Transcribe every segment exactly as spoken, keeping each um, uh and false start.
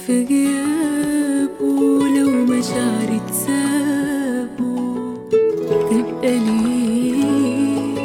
في غيابه لو مشاعري تسابه تبقى ليه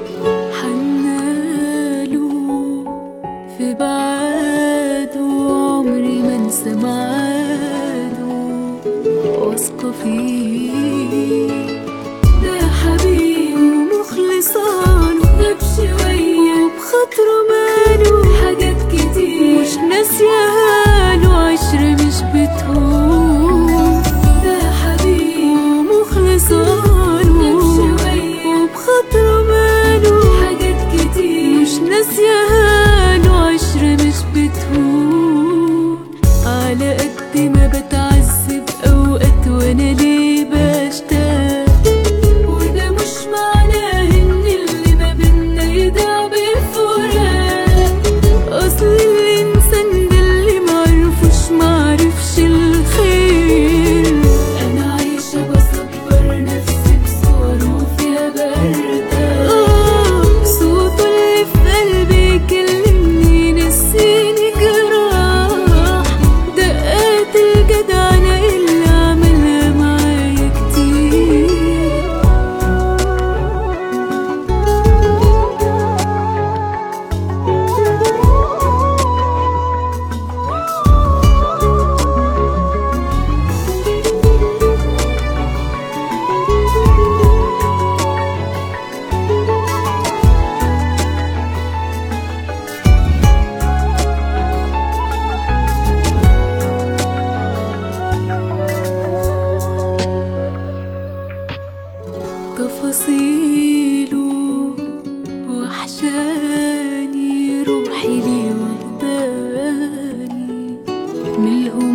حناله في بعاده عمري ما انسى ميعاده واثقة فيه ده حبيبي ومخلصاله غاب شوية وبخاطره ماله حاجات كتير مش ناسياله عشرة مش بتهون ده حبيبي ومخلصاله غاب شوية وبخاطره ماله حاجات كتير مش ناسياله عشرة مش بتهون على قد ما بتعذب أوقات وأنا ليه بشتاق وده مش معناه إن اللي ما بينا يضيع بالفراق أصل الإنسان ده اللي معرفوش معرفش الخير أنا عايشة بصبر نفسي بصوره وفيها برتاح آه صوته اللي في قلبي يكلمني ينسيني جراح دقات الجدعنة اللي عملها معايا كتير تفاصيله وحشاني روحي ليه واخداني من